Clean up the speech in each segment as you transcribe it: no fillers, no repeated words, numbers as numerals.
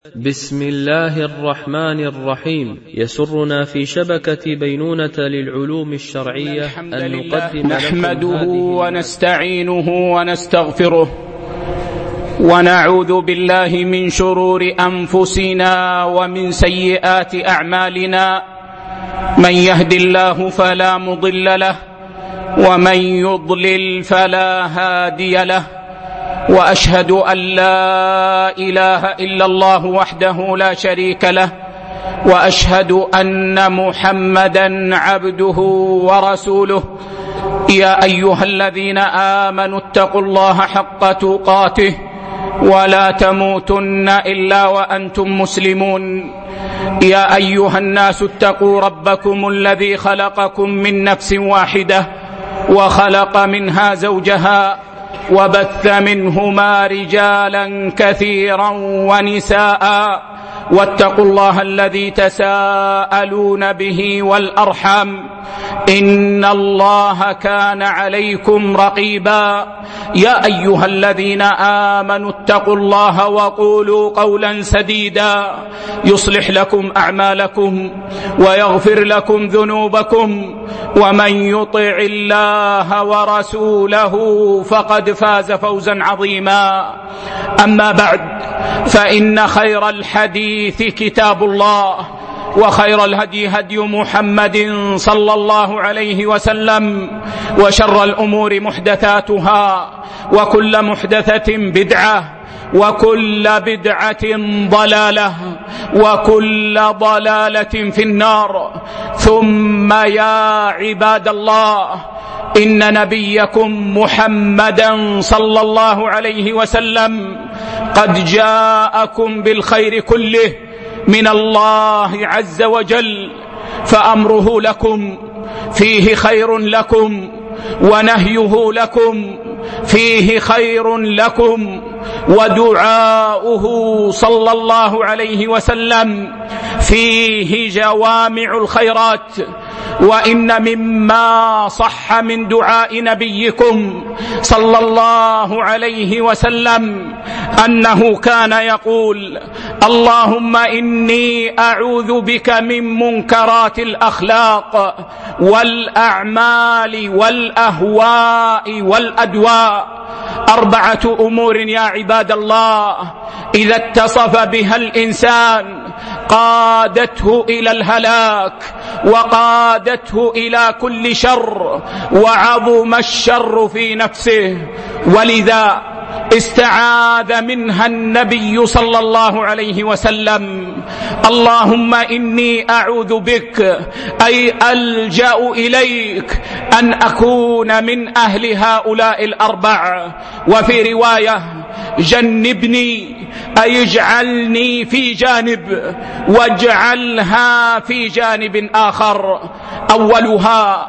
بسم الله الرحمن الرحيم. يسرنا في شبكة بينونة للعلوم الشرعية أن نقدم نحمده ونستعينه ونستغفره ونعوذ بالله من شرور أنفسنا ومن سيئات أعمالنا. من يهد الله فلا مضل له ومن يضلل فلا هادي له، وأشهد أن لا إله إلا الله وحده لا شريك له، وأشهد أن محمدا عبده ورسوله. يا أيها الذين آمنوا اتقوا الله حق تقاته ولا تموتن إلا وأنتم مسلمون. يا أيها الناس اتقوا ربكم الذي خلقكم من نفس واحدة وخلق منها زوجها وبث منهما رجالا كثيرا ونساء، واتقوا الله الذي تساءلون به والأرحام إن الله كان عليكم رقيبا. يا أيها الذين آمنوا اتقوا الله وقولوا قولا سديدا يصلح لكم أعمالكم ويغفر لكم ذنوبكم، ومن يطع الله ورسوله فقد فاز فوزا عظيما. أما بعد، فإن خير الحديث كتاب الله، وخير الهدي هدي محمد صلى الله عليه وسلم، وشر الأمور محدثاتها، وكل محدثة بدعة، وكل بدعة ضلالة، وكل ضلالة في النار. ثم يا عباد الله، إن نبيكم محمدا صلى الله عليه وسلم قد جاءكم بالخير كله من الله عز وجل، فأمره لكم فيه خير لكم، ونهيه لكم فيه خير لكم، ودعاؤه صلى الله عليه وسلم فيه جوامع الخيرات. وإن مما صح من دعاء نبيكم صلى الله عليه وسلم أنه كان يقول: اللهم إني أعوذ بك من منكرات الأخلاق والأعمال والأهواء والأدواء. 4 أمور يا عباد الله إذا اتصف بها الإنسان قادته إلى الهلاك، وقادته إلى كل شر، وعظم الشر في نفسه، ولذا استعاذ منها النبي صلى الله عليه وسلم: اللهم إني أعوذ بك، أي ألجأ إليك، أن أكون من أهل هؤلاء 4. وفي رواية: جنبني، أي اجعلني في جانب واجعلها في جانب آخر. أولها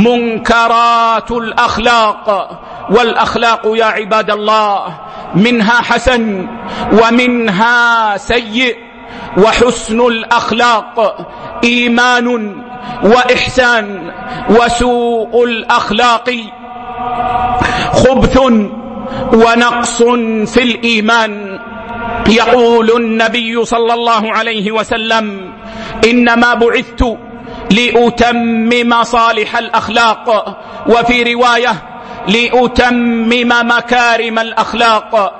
منكرات الأخلاق. والأخلاق يا عباد الله منها حسن ومنها سيء، وحسن الأخلاق إيمان وإحسان، وسوء الأخلاق خبث ونقص في الإيمان. يقول النبي صلى الله عليه وسلم: إنما بعثت لأتمم صالح الأخلاق، وفي رواية: لأتمم مكارم الأخلاق.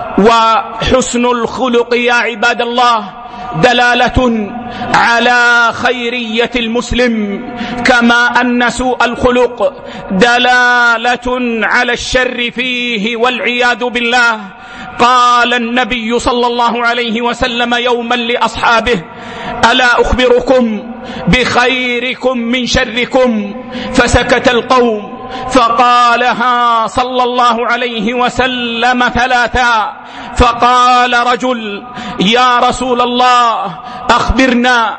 وحسن الخلق يا عباد الله دلالة على خيرية المسلم، كما أن سوء الخلق دلالة على الشر فيه والعياذ بالله. قال النبي صلى الله عليه وسلم يوما لأصحابه: ألا أخبركم بخيركم من شركم؟ فسكت القوم، فقالها صلى الله عليه وسلم 3. فقال رجل: يا رسول الله، أخبرنا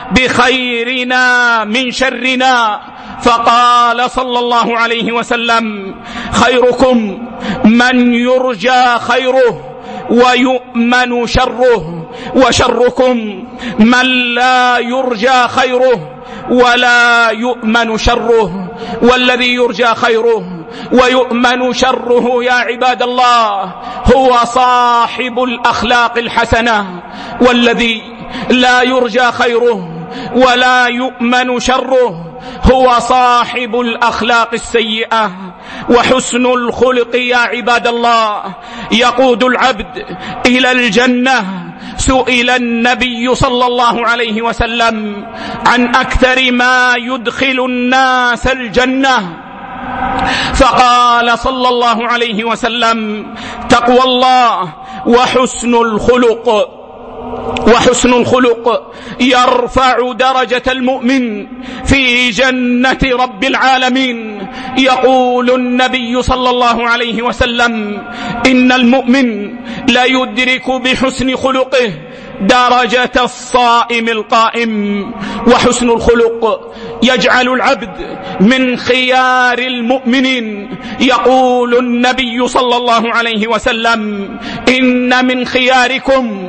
بخيرنا من شرنا. فقال صلى الله عليه وسلم: خيركم من يرجى خيره ويؤمن شره، وشركم من لا يرجى خيره ولا يؤمن شره. والذي يرجى خيره ويؤمن شره يا عباد الله هو صاحب الأخلاق الحسنة، والذي لا يرجى خيره ولا يؤمن شره هو صاحب الأخلاق السيئة. وحسن الخلق يا عباد الله يقود العبد إلى الجنة. سئل النبي صلى الله عليه وسلم عن أكثر ما يدخل الناس الجنة، فقال صلى الله عليه وسلم: تقوى الله وحسن الخلق. وحسن الخلق يرفع درجة المؤمن في جنة رب العالمين. يقول النبي صلى الله عليه وسلم: إن المؤمن لا يدرك بحسن خلقه درجة الصائم القائم. وحسن الخلق يجعل العبد من خيار المؤمنين. يقول النبي صلى الله عليه وسلم: إن من خياركم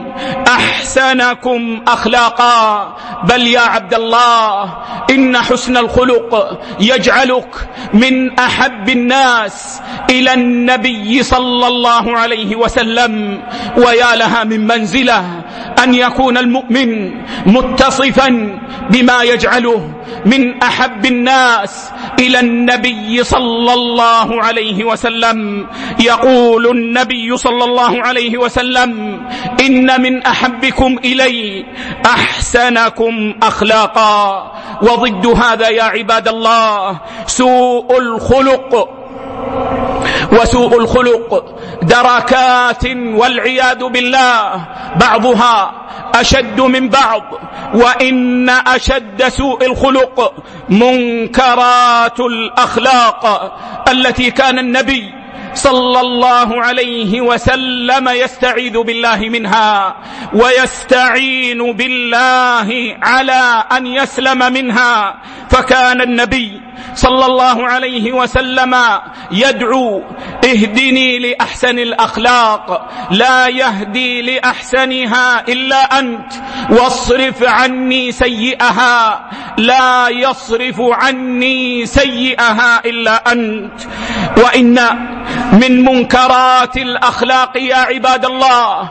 أحسنكم أخلاقا. بل يا عبد الله إن حسن الخلق يجعلك من أحب الناس إلى النبي صلى الله عليه وسلم. ويا لها من منزلة أن يكون المؤمن متصفا بما يجعله من أحب الناس إلى النبي صلى الله عليه وسلم. يقول النبي صلى الله عليه وسلم: إن من أحبكم إلي أحسنكم أخلاقا. وضد هذا يا عباد الله سوء الخلق. وسوء الخلق دركات والعياذ بالله، بعضها أشد من بعض. وإن أشد سوء الخلق منكرات الأخلاق التي كان النبي صلى الله عليه وسلم يستعيذ بالله منها ويستعين بالله على أن يسلم منها. فكان النبي صلى الله عليه وسلم يدعو: اهدني لأحسن الأخلاق لا يهدي لأحسنها إلا أنت، واصرف عني سيئها لا يصرف عني سيئها إلا أنت. وإن من منكرات الأخلاق يا عباد الله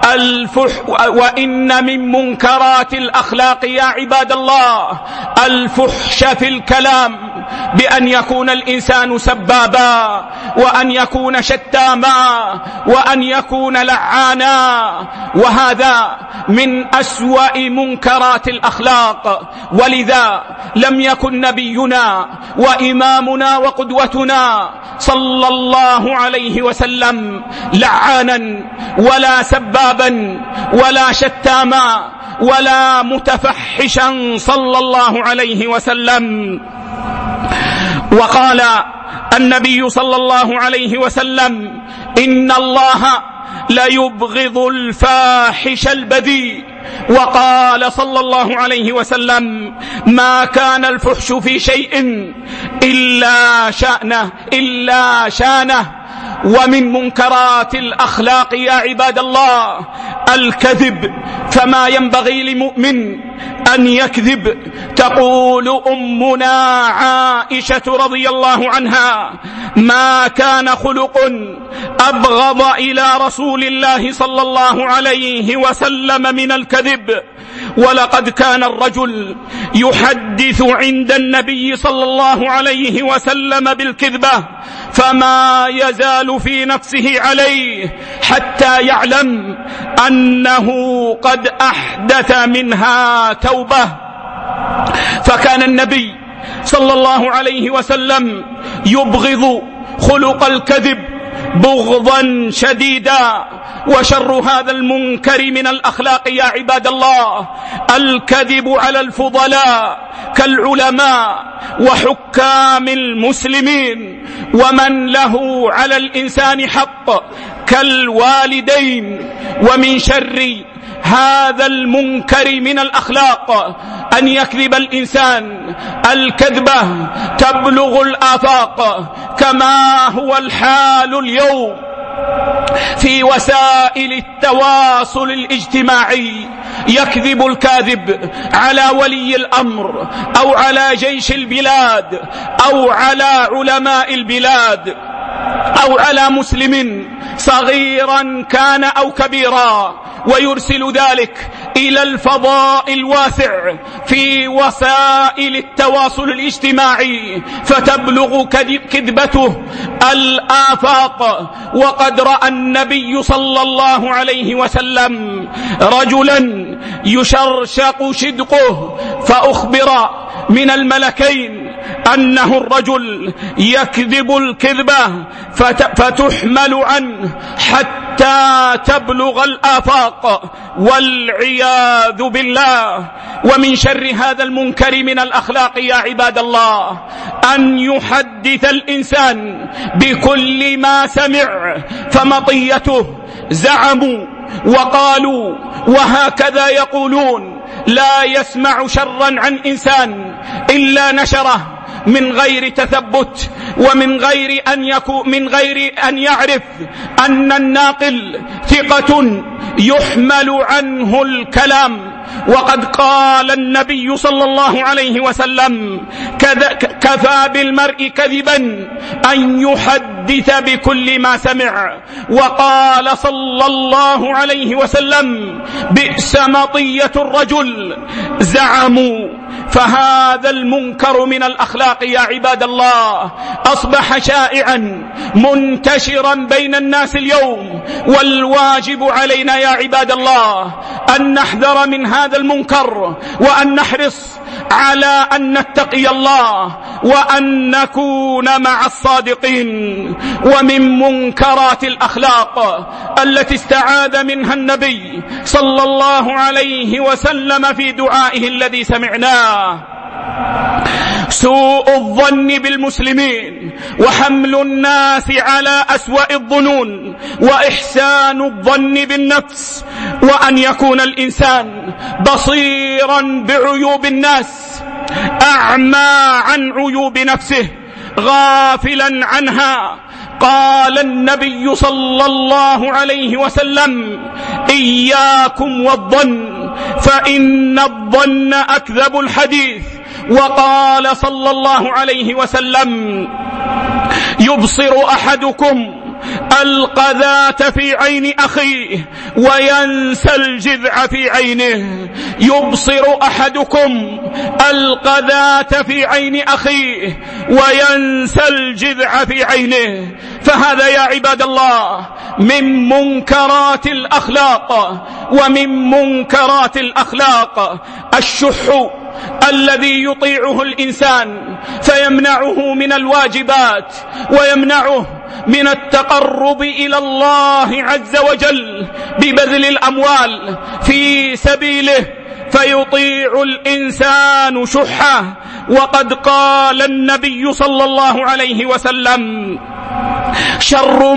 وإن من منكرات الأخلاق يا عباد الله الفحش في الكلام، بأن يكون الإنسان سبابا، وأن يكون شتاما، وأن يكون لعانا. وهذا من أسوأ منكرات الأخلاق. ولذا لم يكن نبينا وإمامنا وقدوتنا صلى الله عليه وسلم لعانا ولا سبابا ولا شتاما ولا متفحشا صلى الله عليه وسلم. وقال النبي صلى الله عليه وسلم: إن الله لا يبغض الفاحش البذيء. وقال صلى الله عليه وسلم: ما كان الفحش في شيء إلا شانه. ومن منكرات الأخلاق يا عباد الله الكذب، فما ينبغي لمؤمن أن يكذب. تقول أمنا عائشة رضي الله عنها: ما كان خلق أبغض إلى رسول الله صلى الله عليه وسلم من الكذب. ولقد كان الرجل يحدث عند النبي صلى الله عليه وسلم بالكذبة، فما يزال في نفسه عليه حتى يعلم أنه قد أحدث منها توبة. فكان النبي صلى الله عليه وسلم يبغض خلق الكذب بغضا شديدا. وشر هذا المنكر من الأخلاق يا عباد الله الكذب على الفضلاء كالعلماء وحكام المسلمين، ومن له على الإنسان حق كالوالدين. ومن شر هذا المنكر من الأخلاق أن يكذب الإنسان الكذبة تبلغ الآفاق، كما هو الحال اليوم. في وسائل التواصل الاجتماعي يكذب الكاذب على ولي الأمر أو على جيش البلاد أو على علماء البلاد أو على مسلم صغيرا كان أو كبيرا، ويرسل ذلك إلى الفضاء الواسع في وسائل التواصل الاجتماعي فتبلغ كذبته الآفاق. وقد رأى النبي صلى الله عليه وسلم رجلا يشرشق شدقه فأخبر من الملكين أنه الرجل يكذب الكذبة فتحمل عنه حتى تبلغ الآفاق والعياذ بالله. ومن شر هذا المنكر من الأخلاق يا عباد الله أن يحدث الإنسان بكل ما سمع، فمطيته زعموا وقالوا وهكذا يقولون لا يسمع شرا عن إنسان إلا نشره من غير تثبت ومن غير أن يعرف أن الناقل ثقة يحمل عنه الكلام. وقد قال النبي صلى الله عليه وسلم كفى بالمرء كذبا أن يحدث بكل ما سمع. وقال صلى الله عليه وسلم بئس مطية الرجل زعموا. فهذا المنكر من الأخلاق يا عباد الله أصبح شائعا منتشرا بين الناس اليوم، والواجب علينا يا عباد الله أن نحذر من هذا المنكر وأن نحرص على أن نتقي الله وأن نكون مع الصادقين. ومن منكرات الأخلاق التي استعاذ منها النبي صلى الله عليه وسلم في دعائه الذي سمعناه سوء الظن بالمسلمين وحمل الناس على أسوأ الظنون وإحسان الظن بالنفس، وأن يكون الإنسان بصيرا بعيوب الناس أعمى عن عيوب نفسه غافلا عنها. قال النبي صلى الله عليه وسلم إياكم والظن فإن الظن أكذب الحديث. وقال صلى الله عليه وسلم يبصر أحدكم القذاة في عين أخيه وينسى الجذع في عينه. يبصر أحدكم القذاة في عين أخيه وينسى الجذع في عينه. فهذا يا عباد الله من منكرات الأخلاق. ومن منكرات الأخلاق الشح الذي يطيعه الإنسان فيمنعه من الواجبات ويمنعه من التقرب إلى الله عز وجل ببذل الأموال في سبيله، فيطيع الإنسان شحه. وقد قال النبي صلى الله عليه وسلم شر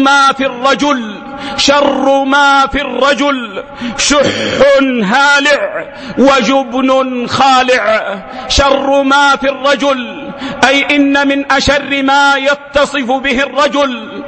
ما في الرجل شح هالع وجبن خالع. شر ما في الرجل أي إن من أشر ما يتصف به الرجل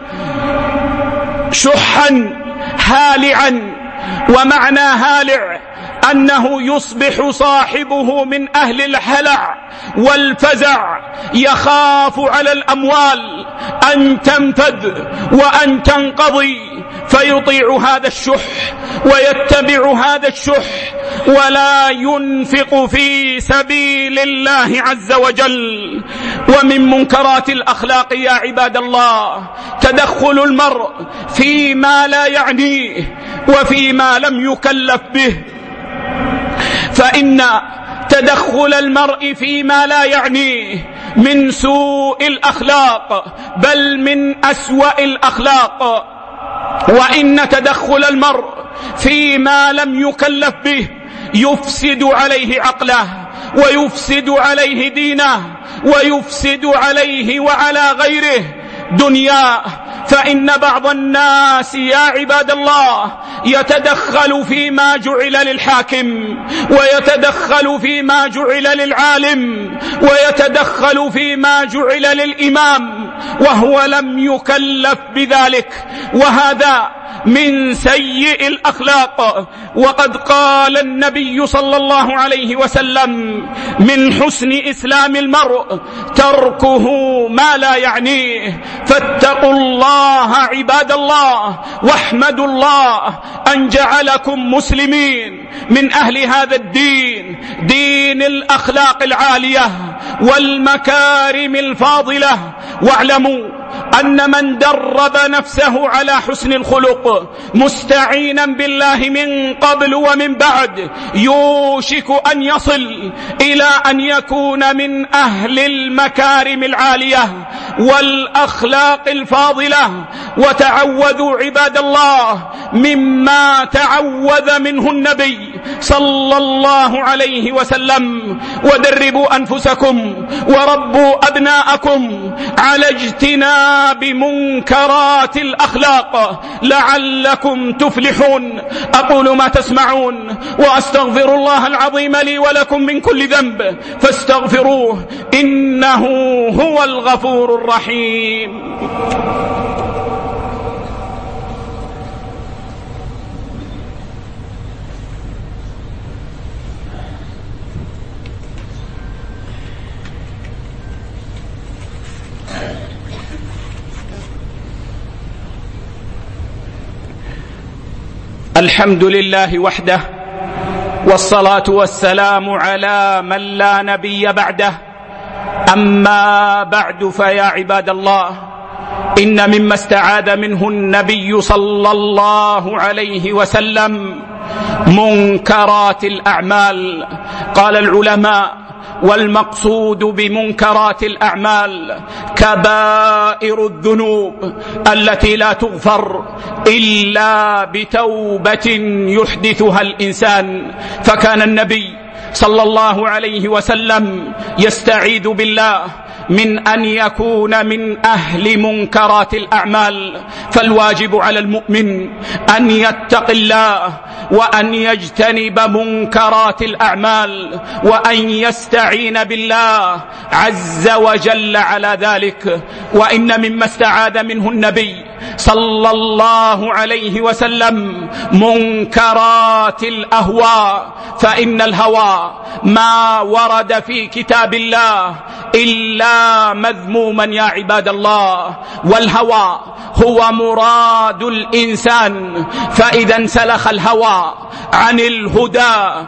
شحا هالعا. ومعنى هالع أنه يصبح صاحبه من أهل الهلع والفزع، يخاف على الأموال أن تنفذ وأن تنقضي، فيطيع هذا الشح ويتبع هذا الشح ولا ينفق في سبيل الله عز وجل. ومن منكرات الأخلاق يا عباد الله تدخل المرء فيما لا يعنيه وفيما لم يكلف به. فإن تدخل المرء فيما لا يعنيه من سوء الأخلاق بل من أسوأ الأخلاق. وإن تدخل المرء فيما لم يكلف به يفسد عليه عقله ويفسد عليه دينه ويفسد عليه وعلى غيره دنياه. فإن بعض الناس يا عباد الله يتدخل فيما جعل للحاكم ويتدخل فيما جعل للعالم ويتدخل فيما جعل للإمام وهو لم يكلف بذلك، وهذا من سيء الأخلاق. وقد قال النبي صلى الله عليه وسلم: من حسن إسلام المرء تركه ما لا يعنيه. فاتقوا الله عباد الله، واحمدوا الله أن جعلكم مسلمين من أهل هذا الدين، دين الأخلاق العالية والمكارم الفاضلة. واعلموا أن من درب نفسه على حسن الخلق مستعينا بالله من قبل ومن بعد يوشك أن يصل إلى أن يكون من أهل المكارم العالية والأخلاق الفاضلة. وتعوذوا عباد الله مما تعوذ منه النبي صلى الله عليه وسلم، ودربوا أنفسكم وربوا أبناءكم على اجتناب منكرات الأخلاق لعلكم تفلحون. أقول ما تسمعون وأستغفر الله العظيم لي ولكم من كل ذنب فاستغفروه إنه هو الغفور الرحيم. الحمد لله وحده، والصلاة والسلام على من لا نبي بعده. أما بعد، فيا عباد الله، إن مما استعاذ منه النبي صلى الله عليه وسلم منكرات الأعمال. قال العلماء: والمقصود بمنكرات الأعمال كبائر الذنوب التي لا تغفر إلا بتوبة يحدثها الإنسان. فكان النبي صلى الله عليه وسلم يستعيذ بالله من أن يكون من أهل منكرات الأعمال. فالواجب على المؤمن أن يتقي الله وأن يجتنب منكرات الأعمال وأن يستعين بالله عز وجل على ذلك. وإن مما استعاذ منه النبي صلى الله عليه وسلم منكرات الأهواء. فإن الهوى ما ورد في كتاب الله إلا مذموما يا عباد الله، والهوى هو مراد الإنسان. فإذا انسلخ الهوى عن الهدى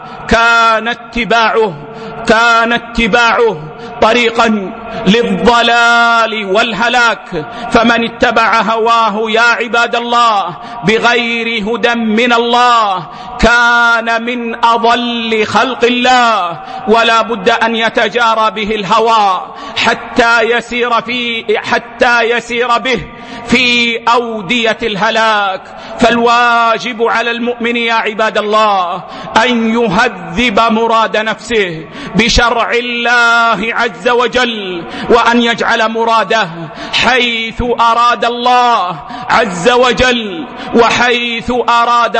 كان اتباعه طريقا للضلال والهلاك. فمن اتبع هواه يا عباد الله بغير هدى من الله كان من أضل خلق الله. ولا بد أن يتجارى به الهوى حتى يسير به في أودية الهلاك. فالواجب على المؤمن يا عباد الله أن يهذب مراد نفسه بشرع الله عز وجل، وأن يجعل مراده حيث أراد الله عز وجل وحيث أراد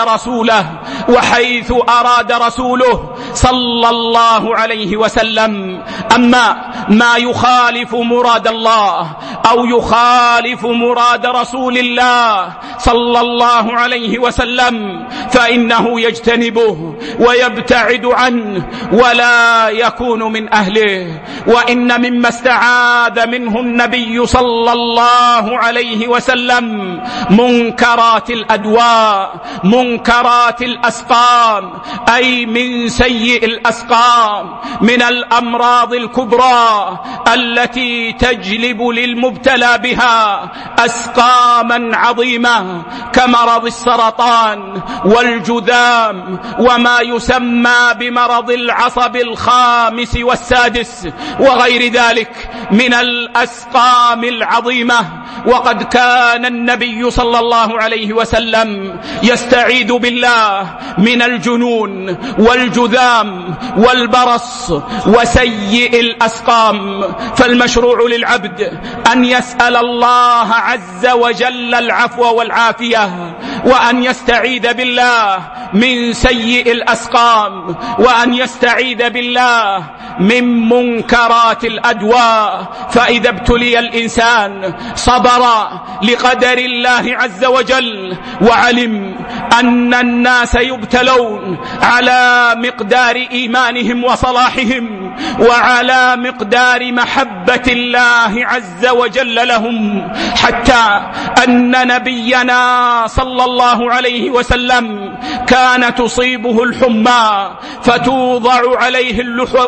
رسوله صلى الله عليه وسلم. أما ما يخالف مراد الله أو يخالف مراد رسول الله صلى الله عليه وسلم فإنه يجتنبه ويبتعد عنه ولا يكون من أهله. وإن مما استعاذ منه النبي صلى الله عليه وسلم منكرات الأدواء، منكرات الأسقام، أي من سيء الأسقام، من الأمراض الكبرى التي تجلب للمبتلى بها أسقاما عظيمة كمرض السرطان والجذام وما يسمى بمرض العصب الخامس والسادس وغير ذلك من الأسقام العظيمة. وقد كان النبي صلى الله عليه وسلم يستعيذ بالله من الجنون والجذام والبرص وسيء الأسقام. فالمشروع للعبد أن يسأل الله عز وجل العفو والعافية وأن يستعيذ بالله من سيء الأسقام، وأن يستعيذ بالله من منكرات الأدواء. فإذا ابتلي الإنسان صبر لقدر الله عز وجل، وعلم أن الناس يبتلون على مقدار إيمانهم وصلاحهم، وعلى مقدار محبة الله عز وجل لهم، حتى أن نبينا صلى الله عليه وسلم كان تصيبه الحمى فتوضع عليه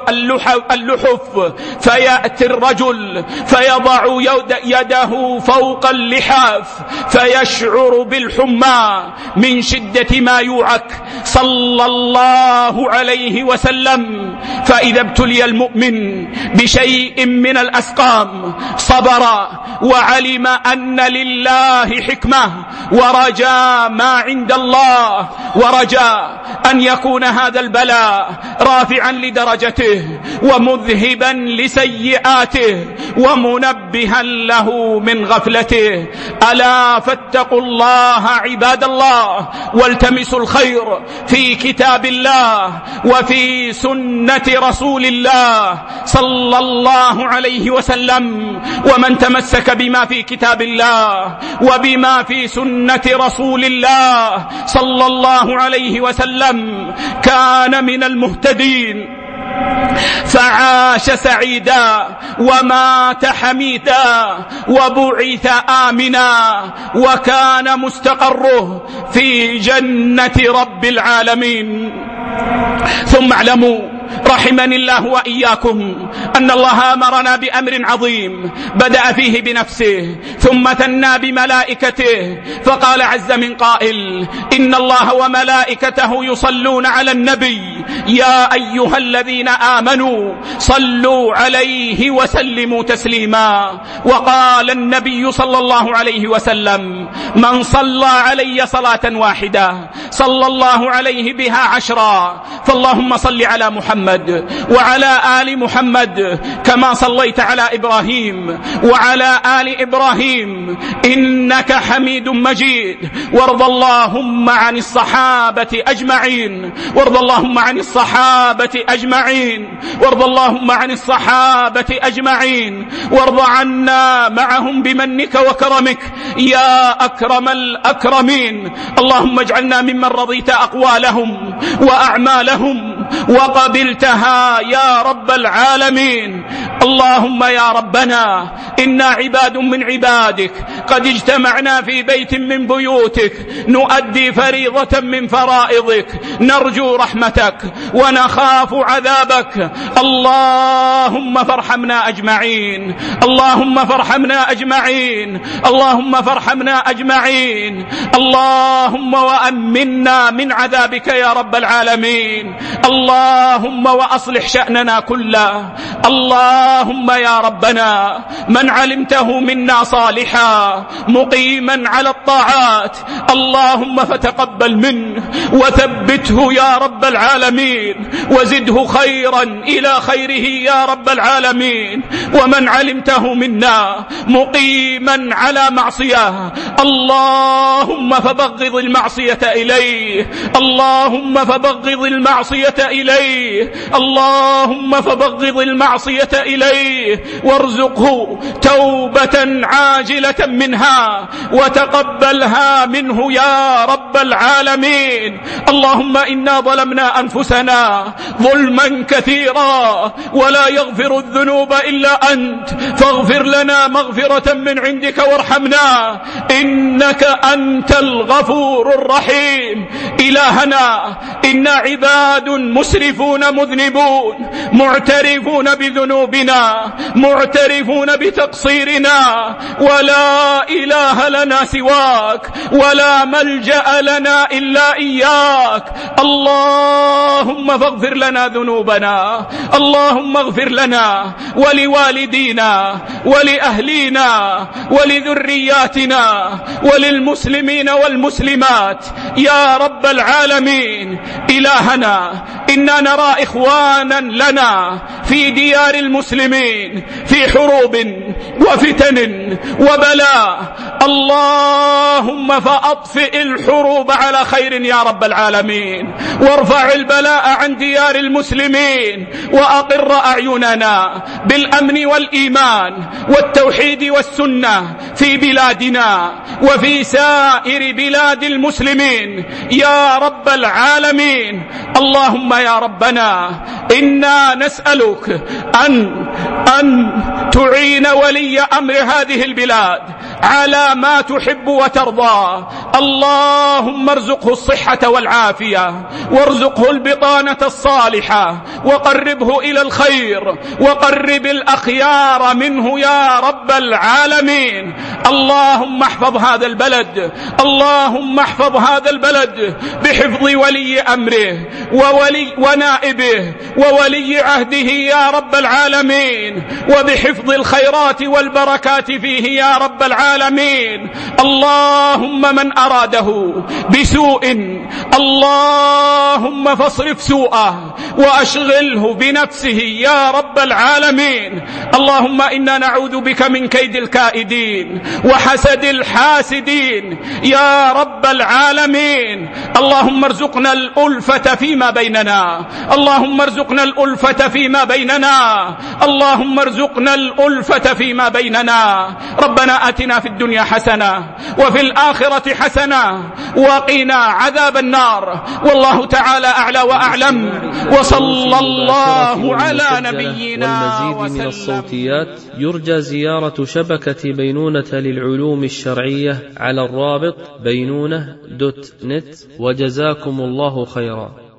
اللحف، فيأتي الرجل فيضع يده فوق اللحاف فيشعر بالحمى من شدة ما يوعك صلى الله عليه وسلم. فإذا ابتلي المؤمن بشيء من الأسقام صبر وعلم أن لله حكمة، ورجا ما عند الله، ورجا أن يكون هذا البلاء رافعا لدرجته ومذهبا لسيئاته ومنبها له من غفلته. ألا فاتقوا الله عباد الله، والتمسوا الخير في كتاب الله وفي سنة رسول الله صلى الله عليه وسلم. ومن تمسك بما في كتاب الله وبما في سنة رسول الله صلى الله عليه وسلم كان من المهتدين، فعاش سعيدا ومات حميدا وبعث آمنا، وكان مستقره في جنة رب العالمين. ثم اعلموا رحمني الله وإياكم أن الله أمرنا بأمر عظيم بدأ فيه بنفسه ثم ثنى بملائكته، فقال عز من قائل: إن الله وملائكته يصلون على النبي يا أيها الذين آمنوا صلوا عليه وسلموا تسليما. وقال النبي صلى الله عليه وسلم: من صلى علي صلاة واحدة صلى الله عليه بها 10. فاللهم صل على محمد وعلى آل محمد كما صليت على إبراهيم وعلى آل إبراهيم إنك حميد مجيد. وارض اللهم عن الصحابة أجمعين، وارض اللهم عن الصحابة أجمعين، وارض اللهم عن الصحابة أجمعين، وارض عنا معهم بمنك وكرمك يا أكرم الأكرمين. اللهم اجعلنا ممن رضيت أقوالهم وأعمالهم وقبلتها يا رب العالمين. اللهم يا ربنا إنا عباد من عبادك قد اجتمعنا في بيت من بيوتك نؤدي فريضة من فرائضك، نرجو رحمتك ونخاف عذابك. اللهم فارحمنا أجمعين، اللهم فارحمنا أجمعين، اللهم فارحمنا أجمعين. اللهم وأمنا من عذابك يا رب العالمين. اللهم وأصلح شأننا كله. اللهم يا ربنا من علمته منا صالحا مقيما على الطاعات اللهم فتقبل منه وثبته يا رب العالمين، وزده خيرا إلى خيره يا رب العالمين. ومن علمته منا مقيما على معصية اللهم فبغض المعصية إليه، اللهم فبغض المعصية إليه، اللهم فبغض المعصية إليه، وارزقه توبة عاجلة منها وتقبلها منه يا رب العالمين. اللهم إنا ظلمنا أنفسنا ظلما كثيرا ولا يغفر الذنوب إلا أنت، فاغفر لنا مغفرة من عندك وارحمنا إنك أنت الغفور الرحيم. إلهنا إنا عباد مسرفون مذنبون معترفون بذنوبنا معترفون بتقصيرنا، ولا إله لنا سواك ولا ملجأ لنا إلا إياك. اللهم فاغفر لنا ذنوبنا، اللهم اغفر لنا ولوالدينا ولأهلينا ولذرياتنا وللمسلمين والمسلمات يا رب العالمين. إلهنا إنا نرى إخوانا لنا في ديار المسلمين في حروب وفتن وبلاء. اللهم فأطفئ الحروب على خير يا رب العالمين، وارفع البلاء عن ديار المسلمين، وأقر أعيننا بالأمن والإيمان والتوحيد والسنة في بلادنا وفي سائر بلاد المسلمين يا رب العالمين. اللهم يا ربنا إنا نسألك أن تعين ولي أمر هذه البلاد على ما تحب وترضى. اللهم ارزقه الصحة والعافية، وارزقه البطانة الصالحة، وقربه إلى الخير، وقرب الأخيار منه يا رب العالمين. اللهم احفظ هذا البلد، اللهم احفظ هذا البلد بحفظ ولي أمره ونائبه وولي عهده يا رب العالمين، وبحفظ الخيرات والبركات فيه يا رب العالمين. اللهم من أراده بسوء اللهم فاصرف سوءه وأشغله بنفسه يا رب العالمين. اللهم إنا نعوذ بك من كيد الكائدين وحسد الحاسدين يا رب العالمين. اللهم ارزقنا الألفة فيما بيننا، اللهم ارزقنا الألفة فيما بيننا، اللهم ارزقنا الألفة فيما بيننا. ربنا آتنا في الدنيا حسنة وفي الآخرة حسنة وقنا عذاب النار. والله تعالى أعلى وأعلم، وصلى الله على نبينا والمزيد من الصوتيات يرجى زيارة شبكة بينونة للعلوم الشرعية على الرابط بينونة.net. وجزاكم الله خيرا.